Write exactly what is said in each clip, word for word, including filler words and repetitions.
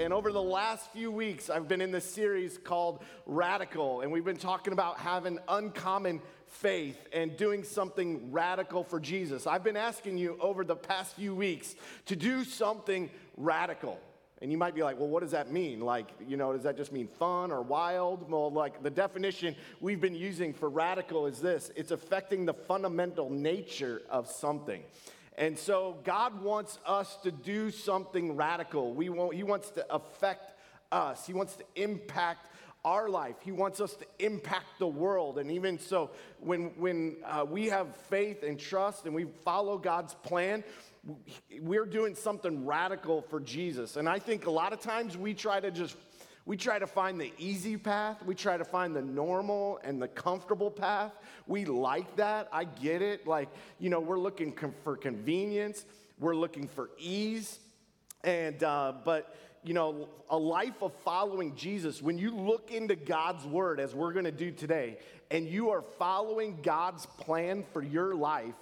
And over the last few weeks, I've been in this series called Radical, and we've been talking about having uncommon faith and doing something radical for Jesus. I've been asking you over the past few weeks to do something radical. And you might be like, well, what does that mean? Like, you know, does that just mean fun or wild? Well, like the definition we've been using for radical is this: it's affecting the fundamental nature of something. And so God wants us to do something radical. We want, he wants to affect us. He wants to impact our life. He wants us to impact the world. And even so, when, when uh, we have faith and trust and we follow God's plan, we're doing something radical for Jesus. And I think a lot of times we try to just, we try to find the easy path. We try to find the normal and the comfortable path. We like that. I get it. Like, you know, we're looking com- for convenience. We're looking for ease. And, uh, but, you know, a life of following Jesus, when you look into God's word, as we're going to do today, and you are following God's plan for your life,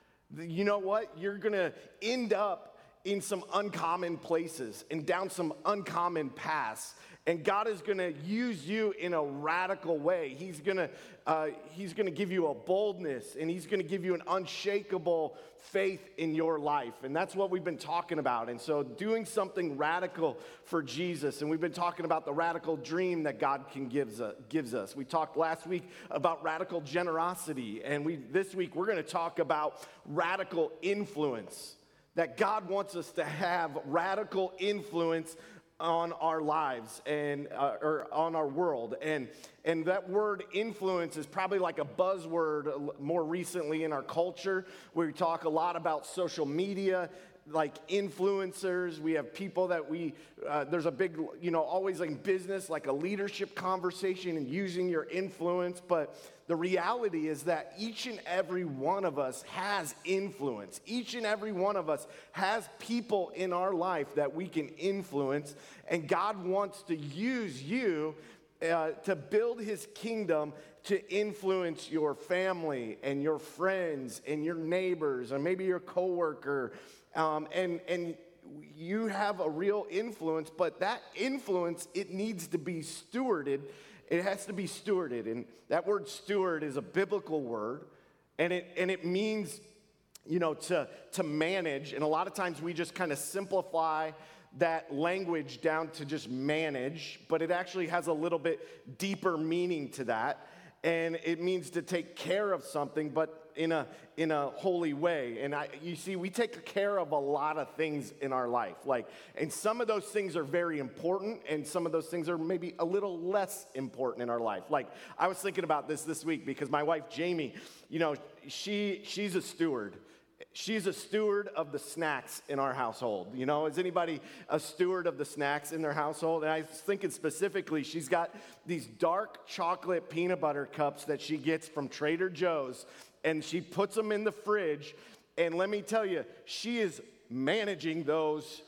you know what? You're going to end up in some uncommon places and down some uncommon paths. And God is going to use you in a radical way. He's going to uh, he's going to give you a boldness, and he's going to give you an unshakable faith in your life. And that's what we've been talking about. And so doing something radical for Jesus. And we've been talking about the radical dream that God can gives us, gives us. We talked last week about radical generosity. And we this week we're going to talk about radical influence. That God wants us to have radical influence on our lives and uh, or on our world. And and that word influence is probably like a buzzword more recently in our culture, where we talk a lot about social media, like influencers. We have people that we, uh, there's a big, you know, always like business, like a leadership conversation and using your influence. But the reality is that each and every one of us has influence. Each and every one of us has people in our life that we can influence. And God wants to use you uh, to build his kingdom, to influence your family and your friends and your neighbors and maybe your coworker. Um, and, and you have a real influence, but that influence, it needs to be stewarded. It has to be stewarded. And that word steward is a biblical word. And it, and it means, you know, to, to manage. And a lot of times we just kind of simplify that language down to just manage. But it actually has a little bit deeper meaning to that. And it means to take care of something, but in a in a holy way. And I, you see, we take care of a lot of things in our life. Like, and some of those things are very important, and some of those things are maybe a little less important in our life. Like, I was thinking about this this week because my wife, Jamie, you know, she she's a steward. She's a steward of the snacks in our household. You know, is anybody a steward of the snacks in their household? And I was thinking specifically, she's got these dark chocolate peanut butter cups that she gets from Trader Joe's, and she puts them in the fridge. And let me tell you, she is managing those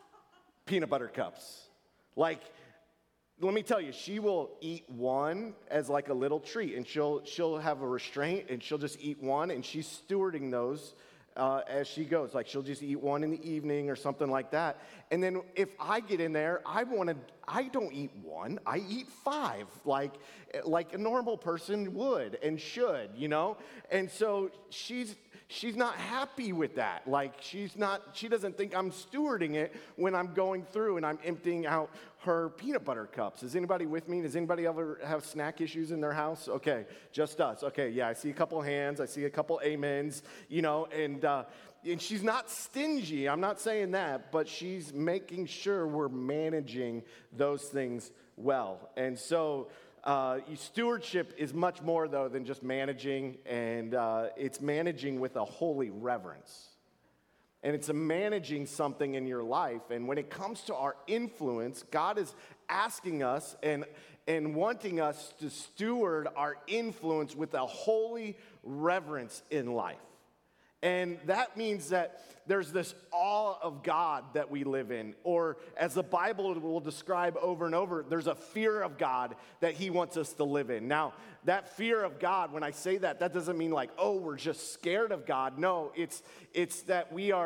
peanut butter cups. Like, let me tell you, she will eat one as like a little treat, and she'll she'll have a restraint, and she'll just eat one, and she's stewarding those Uh, as she goes. Like, she'll just eat one in the evening or something like that. And then if I get in there, I want to, I don't eat one, I eat five, like, like a normal person would and should, you know? And so she's, she's not happy with that. Like, she's not, she doesn't think I'm stewarding it when I'm going through and I'm emptying out her peanut butter cups. Is anybody with me? Does anybody ever have snack issues in their house? Okay, just us. Okay, yeah, I see a couple hands. I see a couple amens, you know, and uh, and she's not stingy. I'm not saying that, but she's making sure we're managing those things well. And so uh, stewardship is much more, though, than just managing, and uh, it's managing with a holy reverence. And it's a managing something in your life. And when it comes to our influence, God is asking us and, and wanting us to steward our influence with a holy reverence in life. And that means that there's this awe of God that we live in. Or as the Bible will describe over and over, there's a fear of God that he wants us to live in. Now, that fear of God, when I say that, that doesn't mean like, oh, we're just scared of God. No, it's it's that we are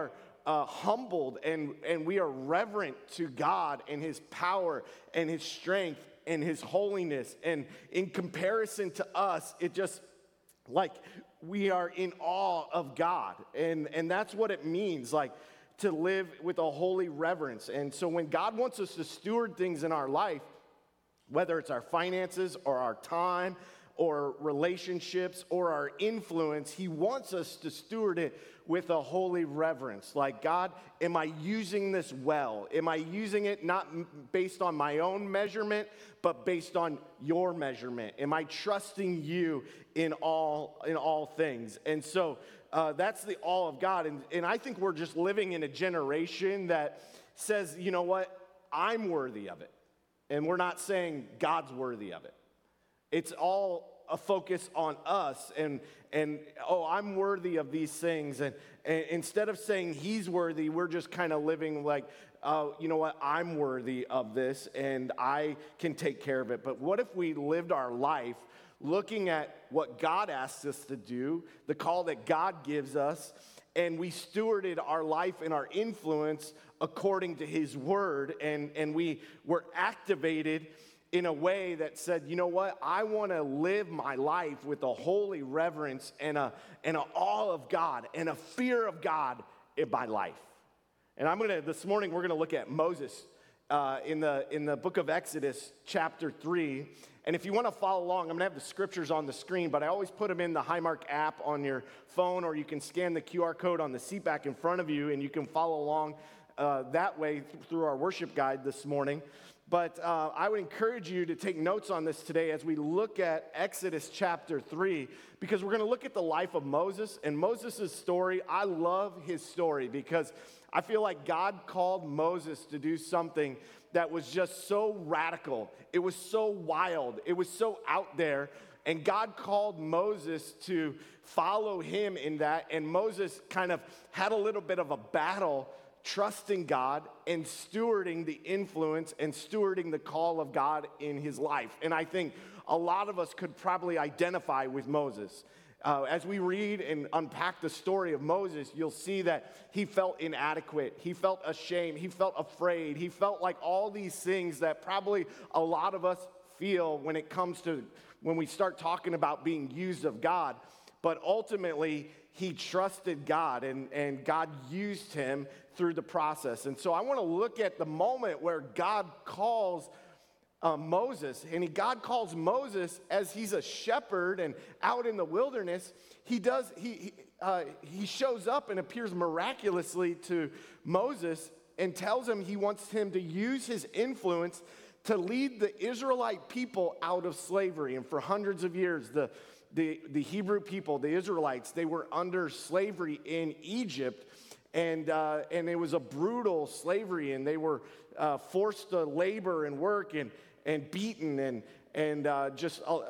uh, humbled and, and we are reverent to God and his power and his strength and his holiness. And in comparison to us, it just like we are in awe of God. And, and that's what it means, like to live with a holy reverence. And so when God wants us to steward things in our life, whether it's our finances or our time or relationships or our influence, he wants us to steward it with a holy reverence. Like, God, am I using this well? Am I using it not based on my own measurement, but based on your measurement? Am I trusting you in all, in all things? And so uh, that's the awe of God. And, and I think we're just living in a generation that says, you know what, I'm worthy of it. And we're not saying God's worthy of it. It's all a focus on us and, and oh, I'm worthy of these things. And, and instead of saying he's worthy, we're just kind of living like, oh, you know what, I'm worthy of this and I can take care of it. But what if we lived our life looking at what God asks us to do, the call that God gives us, and we stewarded our life and our influence according to his word, and, and we were activated in a way that said, you know what, I want to live my life with a holy reverence and a and an awe of God and a fear of God in my life. And I'm gonna this morning we're gonna look at Moses uh, in the in the book of Exodus, chapter three. And if you want to follow along, I'm gonna have the scriptures on the screen, but I always put them in the Highmark app on your phone, or you can scan the Q R code on the seat back in front of you, and you can follow along uh, that way th- through our worship guide this morning. But uh, I would encourage you to take notes on this today as we look at Exodus chapter three, because we're going to look at the life of Moses and Moses' story. I love his story because I feel like God called Moses to do something that was just so radical. It was so wild. It was so out there. And God called Moses to follow him in that. And Moses kind of had a little bit of a battle trusting God and stewarding the influence and stewarding the call of God in his life. And I think a lot of us could probably identify with Moses. Uh, as we read and unpack the story of Moses, you'll see that he felt inadequate. He felt ashamed. He felt afraid. He felt like all these things that probably a lot of us feel when it comes to when we start talking about being used of God. But ultimately, he trusted God, and, and God used him through the process. And so I want to look at the moment where God calls uh, Moses, and he, God calls Moses as he's a shepherd and out in the wilderness. He does, he, he, uh, he shows up and appears miraculously to Moses and tells him he wants him to use his influence to lead the Israelite people out of slavery. And for hundreds of years, the The, the Hebrew people, the Israelites, they were under slavery in Egypt, and, uh, and it was a brutal slavery, and they were uh, forced to labor and work and, and beaten and, and uh, just uh,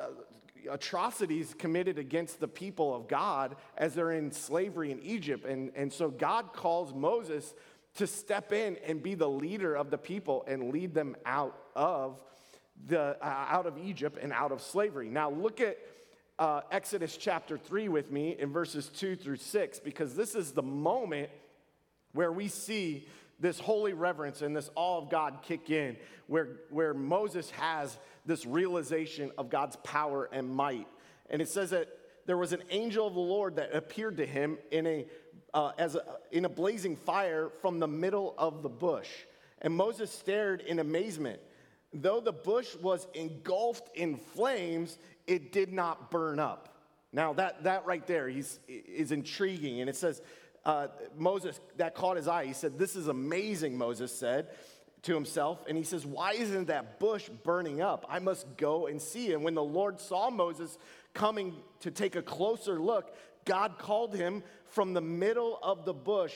atrocities committed against the people of God as they're in slavery in Egypt. And, and so God calls Moses to step in and be the leader of the people and lead them out of, the, uh, out of Egypt and out of slavery. Now look at Uh, Exodus chapter three with me in verses two through six, because this is the moment where we see this holy reverence and this awe of God kick in, where, where Moses has this realization of God's power and might. And it says that there was an angel of the Lord that appeared to him in a, uh, as a, in a blazing fire from the middle of the bush. And Moses stared in amazement. Though the bush was engulfed in flames, it did not burn up. Now that, that right there he's, is intriguing. And it says, uh, Moses, that caught his eye. He said, "This is amazing," Moses said to himself. And he says, "Why isn't that bush burning up? I must go and see." And when the Lord saw Moses coming to take a closer look, God called him from the middle of the bush,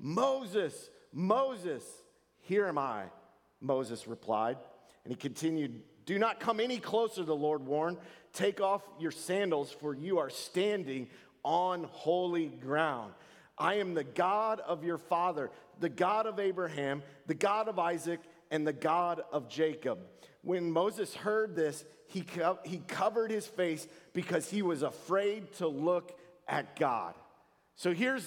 "Moses, Moses." "Here am I," Moses replied. And he continued, "Do not come any closer," the Lord warned. "Take off your sandals, for you are standing on holy ground. I am the God of your father, the God of Abraham, the God of Isaac, and the God of Jacob." When Moses heard this, he, co- he covered his face because he was afraid to look at God. So here's this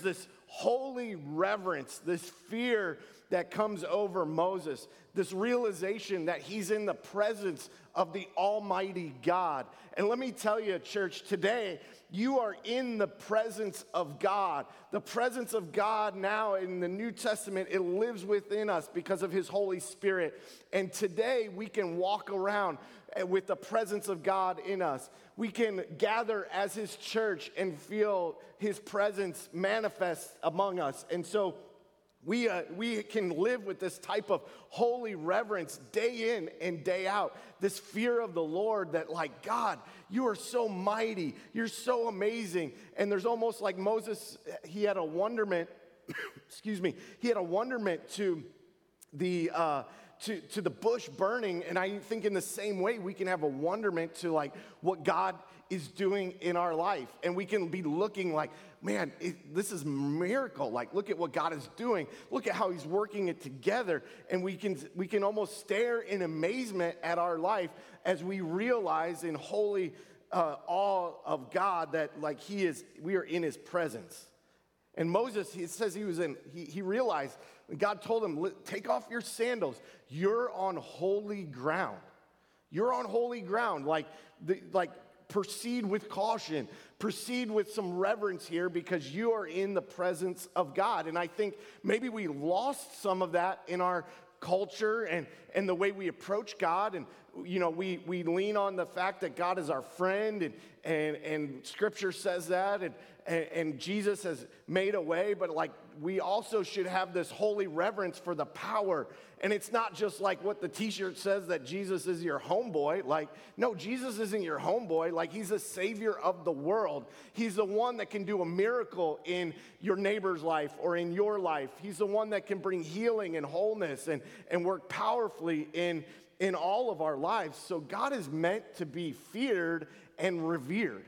holy reverence, this fear that comes over Moses, this realization that he's in the presence of the Almighty God. And let me tell you, church, today, you are in the presence of God. The presence of God now in the New Testament, it lives within us because of his Holy Spirit. And today we can walk around with the presence of God in us. We can gather as his church and feel his presence manifest among us. And so we, uh, we can live with this type of holy reverence day in and day out. This fear of the Lord that, like, God, you are so mighty. You're so amazing. And there's almost like Moses, he had a wonderment, excuse me, he had a wonderment to the, uh, to, to the bush burning. And I think in the same way, we can have a wonderment to, like, what God is doing in our life. And we can be looking like, man, it, this is a miracle. Like, look at what God is doing. Look at how he's working it together. And we can, we can almost stare in amazement at our life as we realize in holy uh, awe of God that, like, he is, we are in his presence. And Moses, he says he was in, he, he realized, God told him, take off your sandals. You're on holy ground. You're on holy ground. Like, the, like, proceed with caution. Proceed with some reverence here because you are in the presence of God. And I think maybe we lost some of that in our culture and, and the way we approach God. And, you know, we, we lean on the fact that God is our friend and, and, and Scripture says that and, and, and Jesus has made a way. But, like, we also should have this holy reverence for the power. And it's not just like what the t-shirt says that Jesus is your homeboy. Like, no, Jesus isn't your homeboy. Like, he's the Savior of the world. He's the one that can do a miracle in your neighbor's life or in your life. He's the one that can bring healing and wholeness and, and work powerfully in, in all of our lives. So God is meant to be feared and revered.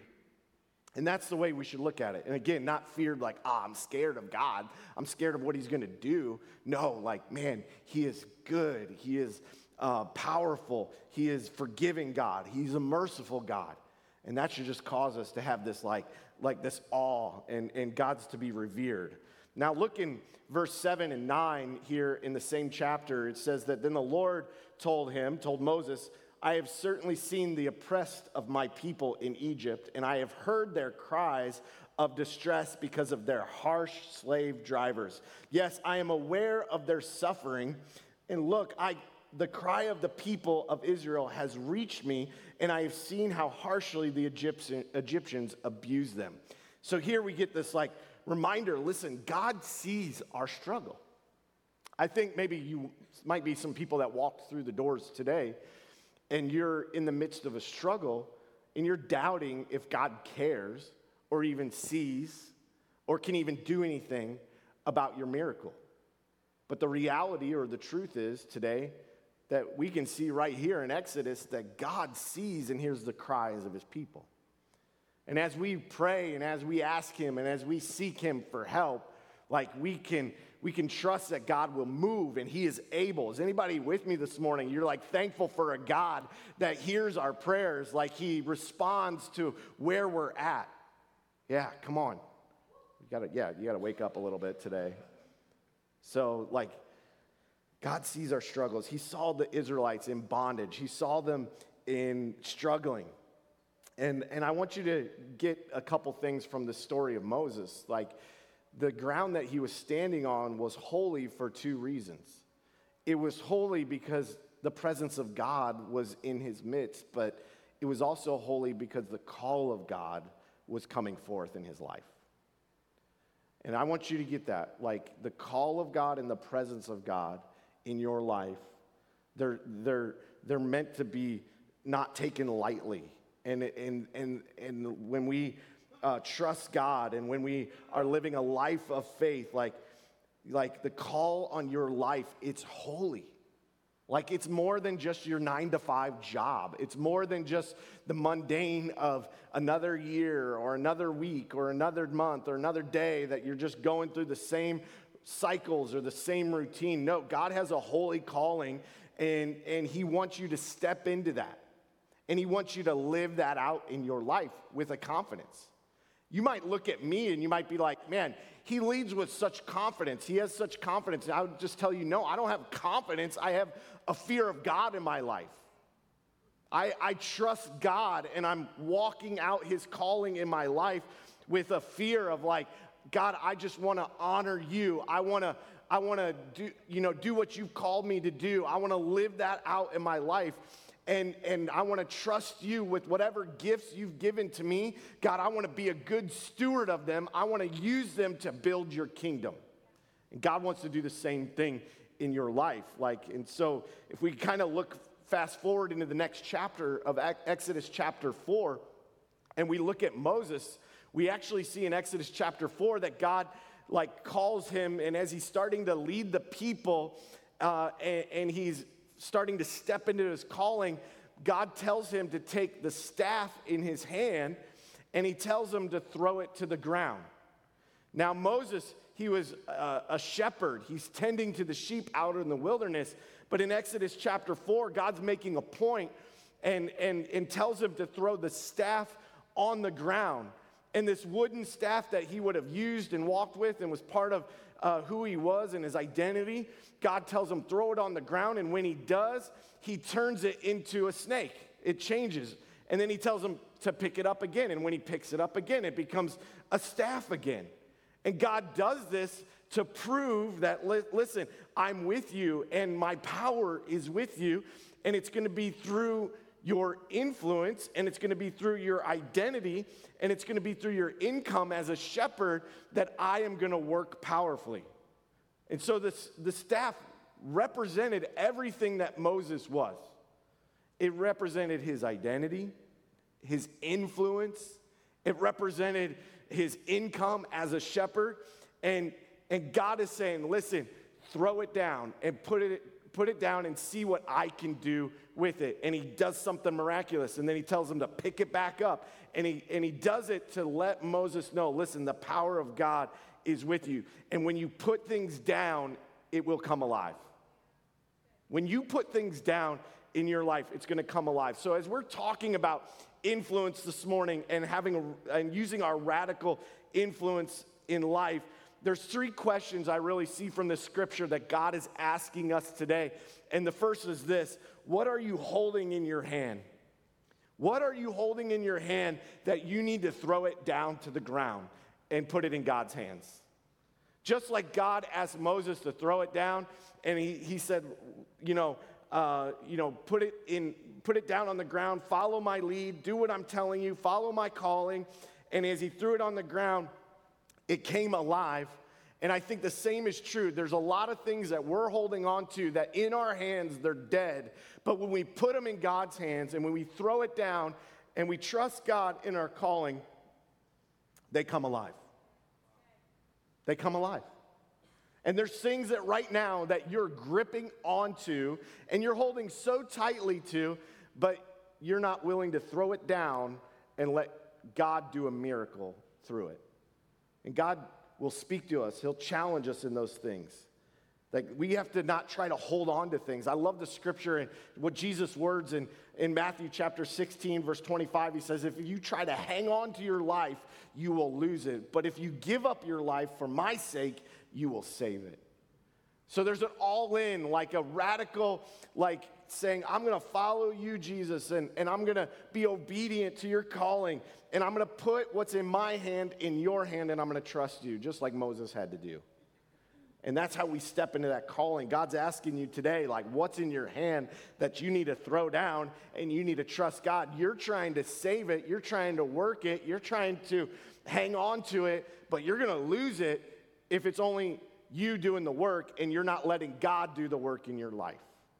And that's the way we should look at it. And again, not feared like, ah, oh, I'm scared of God. I'm scared of what he's going to do. No, like, man, he is good. He is uh, powerful. He is forgiving God. He's a merciful God. And that should just cause us to have this, like, like this awe and, and God's to be revered. Now look in verse seven and nine here in the same chapter. It says that then the Lord told him, told Moses, I have certainly seen the oppressed of my people in Egypt, and I have heard their cries of distress because of their harsh slave drivers. Yes, I am aware of their suffering, and look, I, the cry of the people of Israel has reached me, and I have seen how harshly the Egyptian, Egyptians abuse them. So here we get this, like, reminder, listen, God sees our struggle. I think maybe you might be some people that walked through the doors today, and you're in the midst of a struggle, and you're doubting if God cares or even sees or can even do anything about your miracle. But the reality or the truth is today that we can see right here in Exodus that God sees and hears the cries of his people. And as we pray and as we ask him and as we seek him for help, like we can we can trust that God will move and he is able. Is anybody with me this morning? You're like thankful for a God that hears our prayers, like he responds to where we're at. Yeah, come on. You gotta, yeah, you gotta wake up a little bit today. So like God sees our struggles. He saw the Israelites in bondage. He saw them in struggling. And, and I want you to get a couple things from the story of Moses. Like, the ground that he was standing on was holy for two reasons. It was holy because the presence of God was in his midst, but it was also holy because the call of God was coming forth in his life. And I want you to get that. Like, the call of God and the presence of God in your life, they're, they're, they're meant to be not taken lightly. And, and, and, and when we uh, trust God and when we are living a life of faith, like, like the call on your life, it's holy. Like, it's more than just your nine to five job. It's more than just the mundane of another year or another week or another month or another day that you're just going through the same cycles or the same routine. No, God has a holy calling, and, and he wants you to step into that. And he wants you to live that out in your life with a confidence. You might look at me and you might be like, man, he leads with such confidence. He has such confidence. And I would just tell you, no, I don't have confidence. I have a fear of God in my life. I, I trust God, and I'm walking out his calling in my life with a fear of like, God, I just want to honor you. I want to I want to do, you know, do what you've called me to do. I want to live that out in my life. And, and I want to trust you with whatever gifts you've given to me. God, I want to be a good steward of them. I want to use them to build your kingdom. And God wants to do the same thing in your life. Like, and so if we kind of look fast forward into the next chapter of Exodus chapter four, and we look at Moses, we actually see in Exodus chapter four that God like calls him, and as he's starting to lead the people, uh, and, and he's starting to step into his calling, God tells him to take the staff in his hand, and he tells him to throw it to the ground. Now Moses, he was uh, a shepherd. He's tending to the sheep out in the wilderness, but in Exodus chapter four, God's making a point and, and, and tells him to throw the staff on the ground. And this wooden staff that he would have used and walked with and was part of uh, who he was and his identity, God tells him, throw it on the ground. And when he does, he turns it into a snake. It changes. And then he tells him to pick it up again. And when he picks it up again, it becomes a staff again. And God does this to prove that, li- listen, I'm with you and my power is with you. And it's going to be through your influence, and it's going to be through your identity, and it's going to be through your income as a shepherd that I am going to work powerfully. And so this, the staff represented everything that Moses was. It represented his identity, his influence. It represented his income as a shepherd. And, and God is saying, listen, throw it down and put it Put it down and see what I can do with it. And he does something miraculous. And then he tells him to pick it back up. And he, and he does it to let Moses know, listen, the power of God is with you. And when you put things down, it will come alive. When you put things down in your life, it's going to come alive. So as we're talking about influence this morning and having a, and using our radical influence in life, there's three questions I really see from this scripture that God is asking us today. And the first is this: what are you holding in your hand? What are you holding in your hand that you need to throw it down to the ground and put it in God's hands? Just like God asked Moses to throw it down, and he, he said, you know, uh, you know, put it in, put it down on the ground, follow my lead, do what I'm telling you, follow my calling. And as he threw it on the ground, it came alive. And I think the same is true. There's a lot of things that we're holding on to that in our hands, they're dead. But when we put them in God's hands and when we throw it down and we trust God in our calling, they come alive. They come alive. And there's things that right now that you're gripping onto and you're holding so tightly to, but you're not willing to throw it down and let God do a miracle through it. And God will speak to us. He'll challenge us in those things. Like, we have to not try to hold on to things. I love the scripture and what Jesus' words in, in Matthew chapter sixteen, verse twenty-five, he says, if you try to hang on to your life, you will lose it. But if you give up your life for my sake, you will save it. So there's an all-in, like a radical, like saying, I'm going to follow you, Jesus, and, and I'm going to be obedient to your calling, and I'm going to put what's in my hand in your hand, and I'm going to trust you, just like Moses had to do. And that's how we step into that calling. God's asking you today, like, what's in your hand that you need to throw down and you need to trust God? You're trying to save it. You're trying to work it. You're trying to hang on to it, but you're going to lose it if it's only you doing the work and you're not letting God do the work in your life.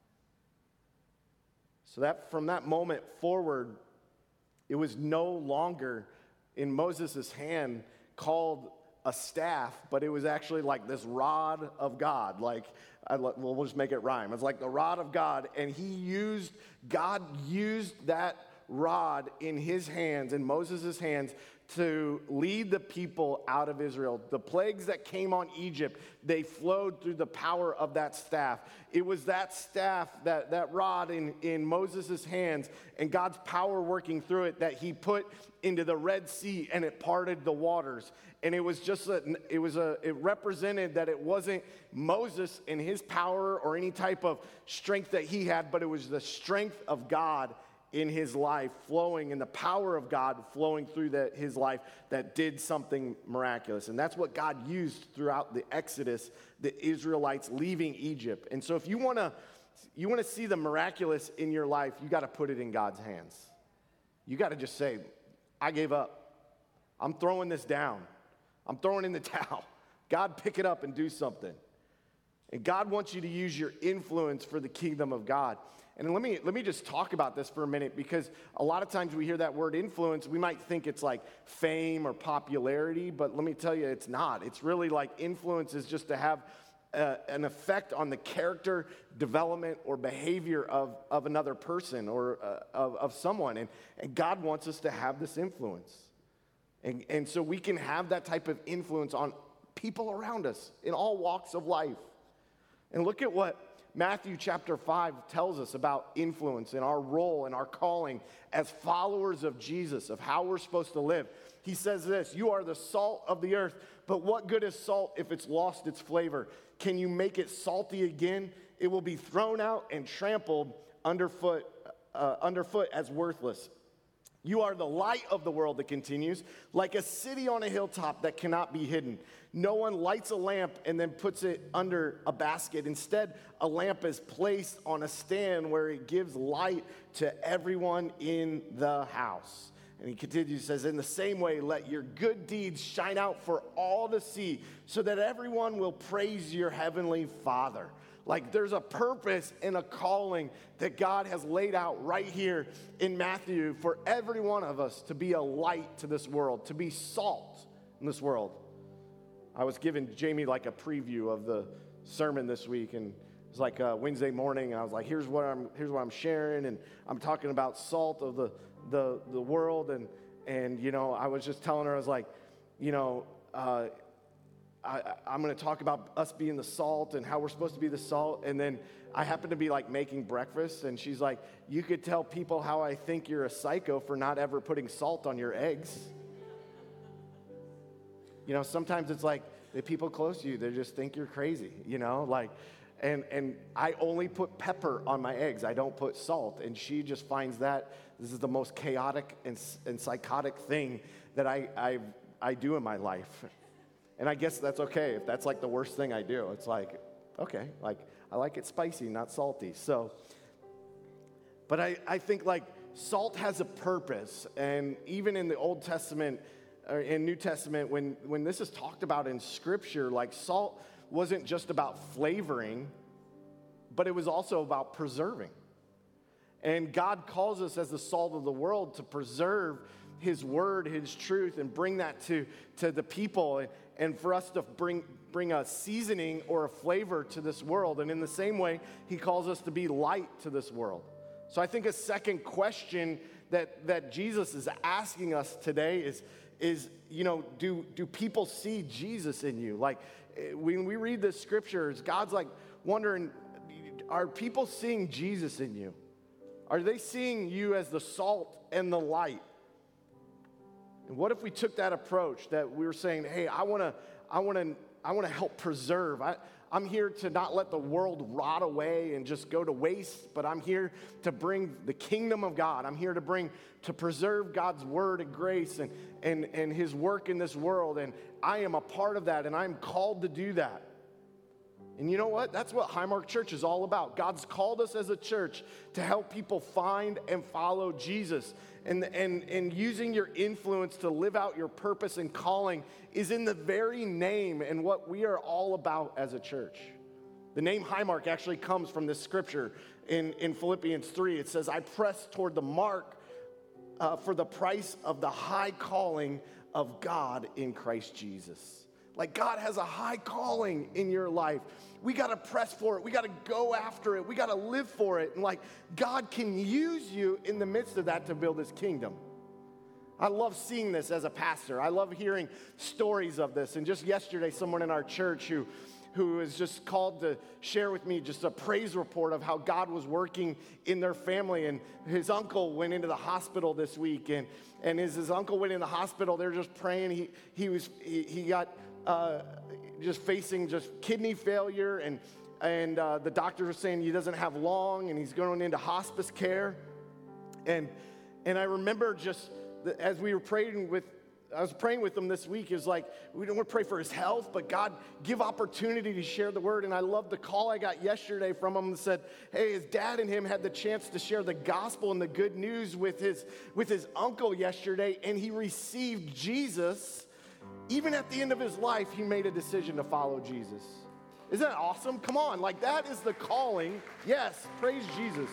So that from that moment forward, it was no longer in Moses' hand called a staff, but it was actually like this rod of God. Like, I, well, we'll just make it rhyme. It's like the rod of God, and he used, God used that rod in his hands, in Moses' hands, to lead the people out of Israel. The plagues that came on Egypt, they flowed through the power of that staff. It was that staff, that, that rod in, in Moses' hands, and God's power working through it that he put into the Red Sea, and it parted the waters. And it was just a, it was a, it represented that it wasn't Moses and his power or any type of strength that he had, but it was the strength of God in his life flowing, and the power of God flowing through that, his life that did something miraculous. And that's what God used throughout the Exodus, the Israelites leaving Egypt. And so if you want to you want to see the miraculous in your life, you got to put it in God's hands. You got to just say, I gave up. I'm throwing this down. I'm throwing in the towel. God, pick it up and do something. And God wants you to use your influence for the kingdom of God. And let me let me just talk about this for a minute, because a lot of times we hear that word influence, we might think it's like fame or popularity, but let me tell you, it's not. It's really like influence is just to have uh, an effect on the character, development, or behavior of, of another person or uh, of, of someone. And, and God wants us to have this influence. And, and so we can have that type of influence on people around us in all walks of life. And look at what Matthew chapter five tells us about influence and our role and our calling as followers of Jesus, of how we're supposed to live. He says this, you are the salt of the earth, but what good is salt if it's lost its flavor? Can you make it salty again? It will be thrown out and trampled underfoot, uh, underfoot as worthless. You are the light of the world, that continues, like a city on a hilltop that cannot be hidden. No one lights a lamp and then puts it under a basket. Instead, a lamp is placed on a stand where it gives light to everyone in the house. And he continues, says, in the same way, let your good deeds shine out for all to see, so that everyone will praise your heavenly Father. Like there's a purpose and a calling that God has laid out right here in Matthew for every one of us to be a light to this world, to be salt in this world. I was giving Jamie like a preview of the sermon this week, and it was like a Wednesday morning, and I was like, here's what I'm here's what I'm sharing, and I'm talking about salt of the the the world, and and you know, I was just telling her, I was like, you know, uh, I, I'm going to talk about us being the salt and how we're supposed to be the salt. And then I happen to be like making breakfast, and she's like, you could tell people how I think you're a psycho for not ever putting salt on your eggs. You know, sometimes it's like the people close to you, they just think you're crazy, you know, like, and, and I only put pepper on my eggs. I don't put salt. And she just finds that this is the most chaotic and, and psychotic thing that I, I, I do in my life. And I guess that's okay if that's like the worst thing I do. It's like, okay, like I like it spicy, not salty. So, but I, I think like salt has a purpose. And even in the Old Testament or in New Testament, when, when this is talked about in Scripture, like salt wasn't just about flavoring, but it was also about preserving. And God calls us as the salt of the world to preserve His word, His truth, and bring that to, to the people, and, and for us to bring, bring a seasoning or a flavor to this world. And in the same way, He calls us to be light to this world. So I think a second question that, that Jesus is asking us today is, is you know, do, do people see Jesus in you? Like, when we read the scriptures, God's like wondering, are people seeing Jesus in you? Are they seeing you as the salt and the light? And what if we took that approach that we were saying, hey, I want to I want to I want to help preserve. I, I'm here to not let the world rot away and just go to waste, but I'm here to bring the kingdom of God. I'm here to bring to preserve God's word and grace and and and His work in this world, and I am a part of that, and I'm called to do that. And you know what? That's what Highmark Church is all about. God's called us as a church to help people find and follow Jesus. And, and, and using your influence to live out your purpose and calling is in the very name and what we are all about as a church. The name Highmark actually comes from this scripture in, in Philippians three. It says, I press toward the mark uh, for the price of the high calling of God in Christ Jesus. Like God has a high calling in your life. We got to press for it. We got to go after it. We got to live for it. And like God can use you in the midst of that to build His kingdom. I love seeing this as a pastor. I love hearing stories of this. And just yesterday, someone in our church who who was just called to share with me just a praise report of how God was working in their family. And his uncle went into the hospital this week. And, and as his uncle went in the hospital, they were just praying. He, he, was, he, he got uh, just facing just kidney failure. And, and uh, the doctors were saying he doesn't have long, and he's going into hospice care. And, and I remember just the, as we were praying with I was praying with them this week. It was like, we don't want to pray for his health, but God, give opportunity to share the word. And I loved the call I got yesterday from him that said, hey, his dad and him had the chance to share the gospel and the good news with his, with his uncle yesterday, and he received Jesus. Even at the end of his life, he made a decision to follow Jesus. Isn't that awesome? Come on, like that is the calling. Yes, praise Jesus.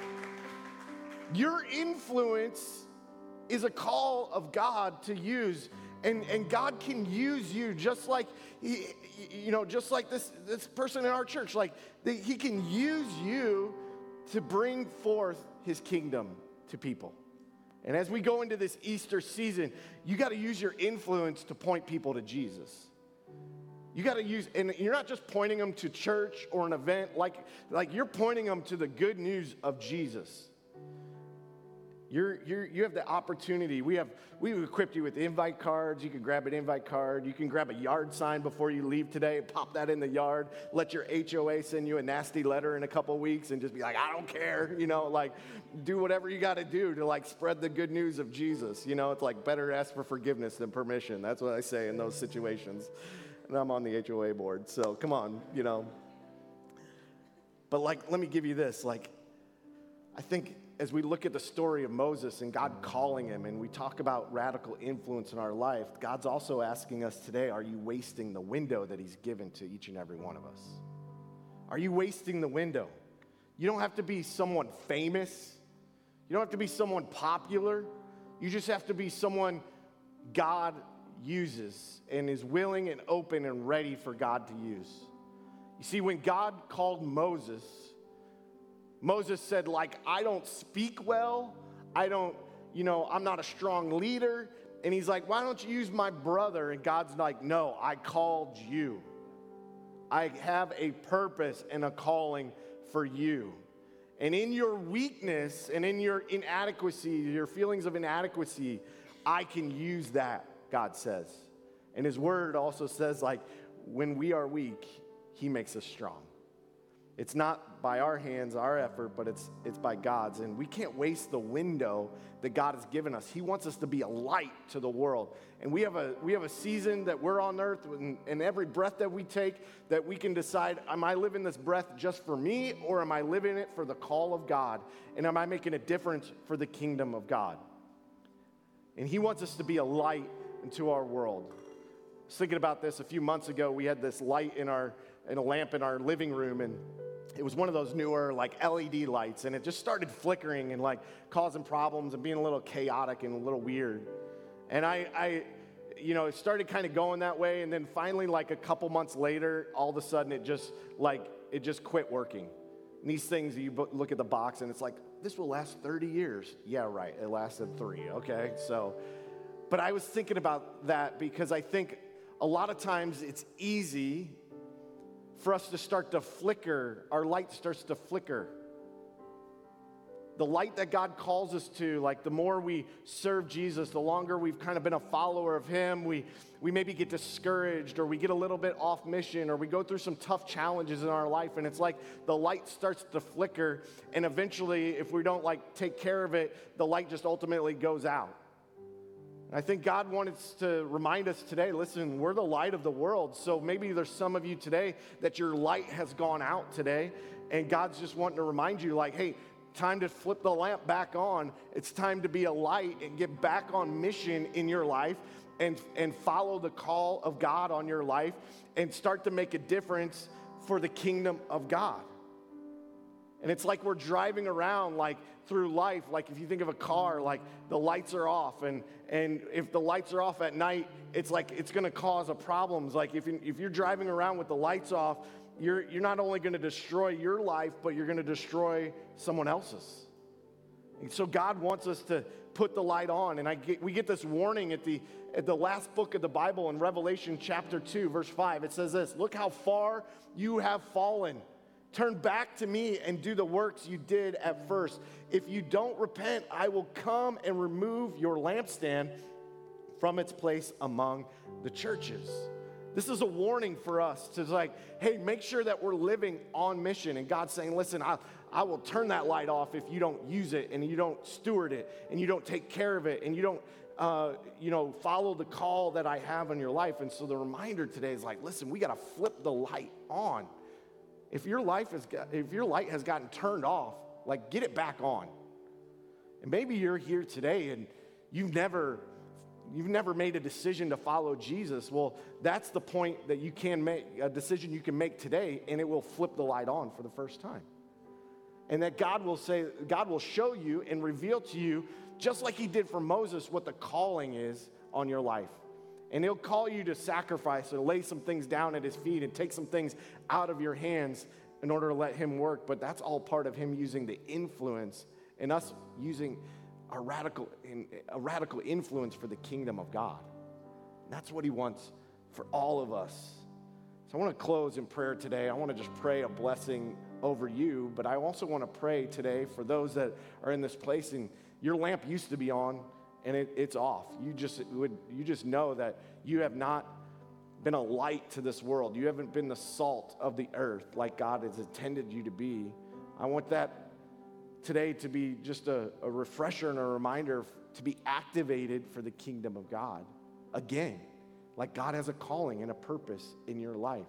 Your influence is a call of God to use, and, and God can use you just like, he, you know, just like this, this person in our church. Like, the, he can use you to bring forth his kingdom to people. And as we go into this Easter season, you got to use your influence to point people to Jesus. You got to use, and you're not just pointing them to church or an event, like, like you're pointing them to the good news of Jesus. You're, you're, you have the opportunity. We have, we've equipped you with invite cards. You can grab an invite card. You can grab a yard sign before you leave today, pop that in the yard. Let your H O A send you a nasty letter in a couple weeks and just be like, I don't care. You know, like, do whatever you got to do to, like, spread the good news of Jesus. You know, it's like better ask for forgiveness than permission. That's what I say in those situations. And I'm on the H O A board, so come on, you know. But, like, let me give you this. Like, I think as we look at the story of Moses and God calling him, and we talk about radical influence in our life, God's also asking us today, are you wasting the window that he's given to each and every one of us? Are you wasting the window? You don't have to be someone famous. You don't have to be someone popular. You just have to be someone God uses and is willing and open and ready for God to use. You see, when God called Moses, Moses said, like, I don't speak well. I don't, you know, I'm not a strong leader. And he's like, why don't you use my brother? And God's like, no, I called you. I have a purpose and a calling for you. And in your weakness and in your inadequacy, your feelings of inadequacy, I can use that, God says. And his word also says, like, when we are weak, he makes us strong. It's not by our hands, our effort, but it's it's by God's. And we can't waste the window that God has given us. He wants us to be a light to the world. And we have a we have a season that we're on earth, and, and every breath that we take, that we can decide, am I living this breath just for me, or am I living it for the call of God? And am I making a difference for the kingdom of God? And he wants us to be a light into our world. I was thinking about this a few months ago. We had this light in our in a lamp in our living room, and it was one of those newer, like, L E D lights, and it just started flickering and, like, causing problems and being a little chaotic and a little weird. And I, I you know, it started kind of going that way, and then finally, like, a couple months later, all of a sudden, it just, like, it just quit working. And these things, you look at the box, and it's like, this will last thirty years. Yeah, right, it lasted three, okay? So, but I was thinking about that because I think a lot of times it's easy for us to start to flicker. Our light starts to flicker. The light that God calls us to, like, the more we serve Jesus, the longer we've kind of been a follower of him, we, we maybe get discouraged, or we get a little bit off mission, or we go through some tough challenges in our life, and it's like the light starts to flicker, and eventually, if we don't, like, take care of it, the light just ultimately goes out. I think God wanted to remind us today, listen, we're the light of the world. So maybe there's some of you today that your light has gone out today, and God's just wanting to remind you, like, hey, time to flip the lamp back on. It's time to be a light and get back on mission in your life and, and follow the call of God on your life and start to make a difference for the kingdom of God. And it's like we're driving around, like, through life. Like, if you think of a car, like, the lights are off, and and if the lights are off at night, it's like it's going to cause a problems. Like, if you, if you're driving around with the lights off, you're you're not only going to destroy your life, but you're going to destroy someone else's. And so God wants us to put the light on. And I get, we get this warning at the, at the last book of the Bible in Revelation chapter two, verse five. It says this, "Look how far you have fallen. Turn back to me and do the works you did at first. If you don't repent, I will come and remove your lampstand from its place among the churches." This is a warning for us to like, hey, make sure that we're living on mission. And God's saying, listen, I, I will turn that light off if you don't use it and you don't steward it and you don't take care of it and you don't, uh, you know, follow the call that I have on your life. And so the reminder today is like, listen, we got to flip the light on. If your life is, if your light has gotten turned off, like get it back on. And maybe you're here today and you've never You've never made a decision to follow Jesus. Well, that's the point that you can make, a decision you can make today, and it will flip the light on for the first time. And that God will say, God will show you and reveal to you, just like he did for Moses, what the calling is on your life. And he'll call you to sacrifice or lay some things down at his feet and take some things out of your hands in order to let him work. But that's all part of him using the influence and us using a radical, a radical influence for the kingdom of God. And that's what he wants for all of us. So I want to close in prayer today. I want to just pray a blessing over you, but I also want to pray today for those that are in this place and your lamp used to be on and it, it's off. You just would, you just know that you have not been a light to this world. You haven't been the salt of the earth like God has intended you to be. I want that today to be just a, a refresher and a reminder to be activated for the kingdom of God again, like God has a calling and a purpose in your life.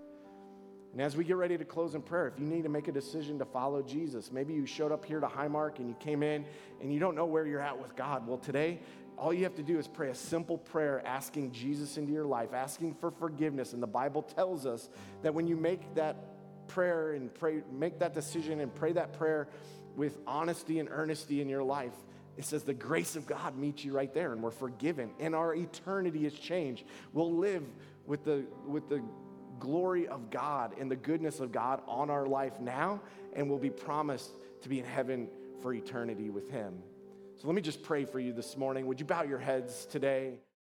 And as we get ready to close in prayer, if you need to make a decision to follow Jesus, maybe you showed up here to Highmark and you came in and you don't know where you're at with God. Well, today, all you have to do is pray a simple prayer asking Jesus into your life, asking for forgiveness. And the Bible tells us that when you make that prayer and pray, make that decision and pray that prayer with honesty and earnesty in your life, it says the grace of God meets you right there and we're forgiven and our eternity is changed. We'll live with the, with the glory of God and the goodness of God on our life now, and we'll be promised to be in heaven for eternity with him. So let me just pray for you this morning. Would you bow your heads today?